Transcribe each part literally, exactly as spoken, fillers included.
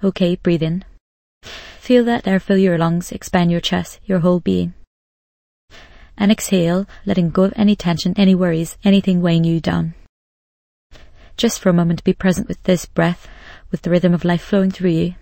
Okay, breathe in. Feel that air fill your lungs, expand your chest, your whole being. And exhale, letting go of any tension, any worries, anything weighing you down. Just for a moment, be present with this breath, with the rhythm of life flowing through you.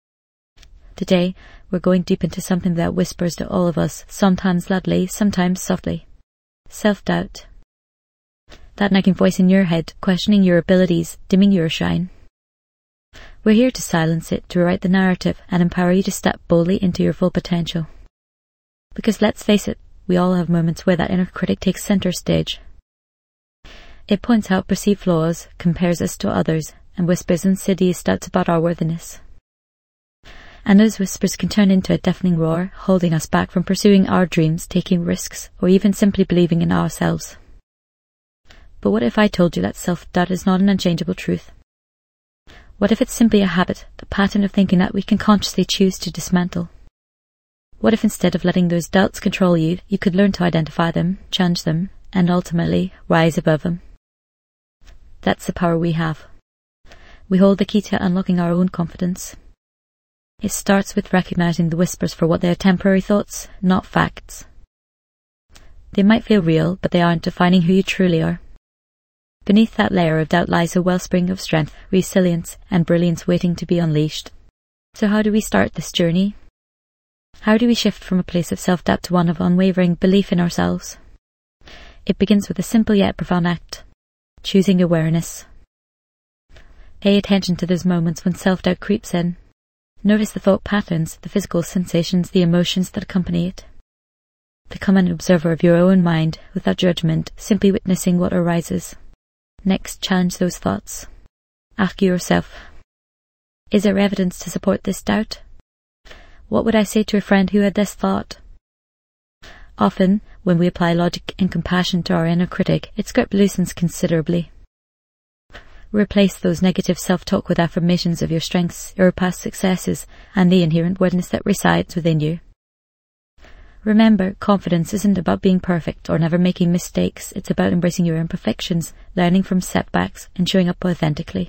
Today, we're going deep into something that whispers to all of us, sometimes loudly, sometimes softly. Self-doubt. That nagging voice in your head, questioning your abilities, dimming your shine. We're here to silence it, to rewrite the narrative, and empower you to step boldly into your full potential. Because let's face it, we all have moments where that inner critic takes center stage. It points out perceived flaws, compares us to others, and whispers insidious doubts about our worthiness. And those whispers can turn into a deafening roar, holding us back from pursuing our dreams, taking risks, or even simply believing in ourselves. But what if I told you that self-doubt is not an unchangeable truth? What if it's simply a habit, a pattern of thinking that we can consciously choose to dismantle? What if instead of letting those doubts control you, you could learn to identify them, challenge them, and ultimately rise above them? That's the power we have. We hold the key to unlocking our own confidence. It starts with recognizing the whispers for what they are: temporary thoughts, not facts. They might feel real, but they aren't defining who you truly are. Beneath that layer of doubt lies a wellspring of strength, resilience, and brilliance waiting to be unleashed. So how do we start this journey? How do we shift from a place of self-doubt to one of unwavering belief in ourselves? It begins with a simple yet profound act: choosing awareness. Pay attention to those moments when self-doubt creeps in. Notice the thought patterns, the physical sensations, the emotions that accompany it. Become an observer of your own mind, without judgment, simply witnessing what arises. Next, challenge those thoughts. Ask yourself, is there evidence to support this doubt? What would I say to a friend who had this thought? Often, when we apply logic and compassion to our inner critic, its grip loosens considerably. Replace those negative self-talk with affirmations of your strengths, your past successes, and the inherent worthiness that resides within you. Remember, confidence isn't about being perfect or never making mistakes. It's about embracing your imperfections, learning from setbacks, and showing up authentically.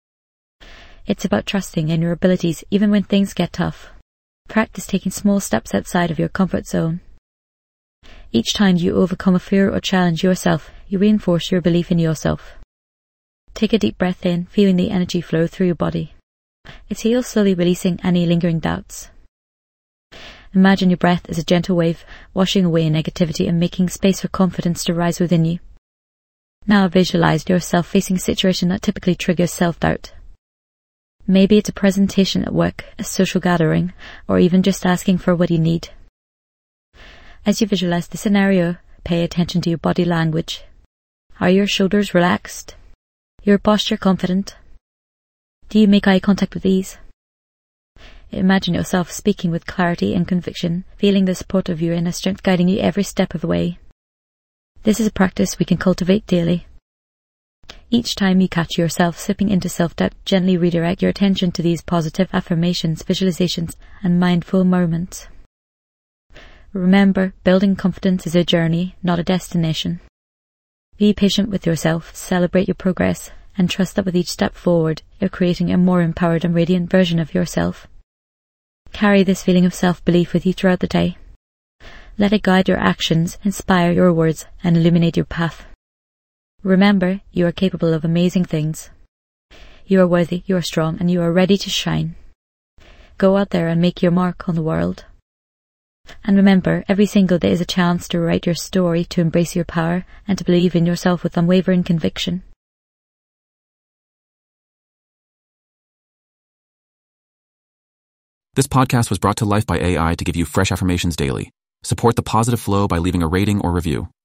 It's about trusting in your abilities even when things get tough. Practice taking small steps outside of your comfort zone. Each time you overcome a fear or challenge yourself, you reinforce your belief in yourself. Take a deep breath in, feeling the energy flow through your body. Exhale, slowly releasing any lingering doubts. Imagine your breath as a gentle wave, washing away negativity and making space for confidence to rise within you. Now visualize yourself facing a situation that typically triggers self-doubt. Maybe it's a presentation at work, a social gathering, or even just asking for what you need. As you visualize the scenario, pay attention to your body language. Are your shoulders relaxed? Your posture confident? Do you make eye contact with ease? Imagine yourself speaking with clarity and conviction, feeling the support of your inner strength guiding you every step of the way. This is a practice we can cultivate daily. Each time you catch yourself slipping into self-doubt, gently redirect your attention to these positive affirmations, visualizations, and mindful moments. Remember, building confidence is a journey, not a destination. Be patient with yourself, celebrate your progress, and trust that with each step forward, you're creating a more empowered and radiant version of yourself. Carry this feeling of self-belief with you throughout the day. Let it guide your actions, inspire your words, and illuminate your path. Remember, you are capable of amazing things. You are worthy, you are strong, and you are ready to shine. Go out there and make your mark on the world. And remember, every single day is a chance to write your story, to embrace your power, and to believe in yourself with unwavering conviction. This podcast was brought to life by A I to give you fresh affirmations daily. Support the positive flow by leaving a rating or review.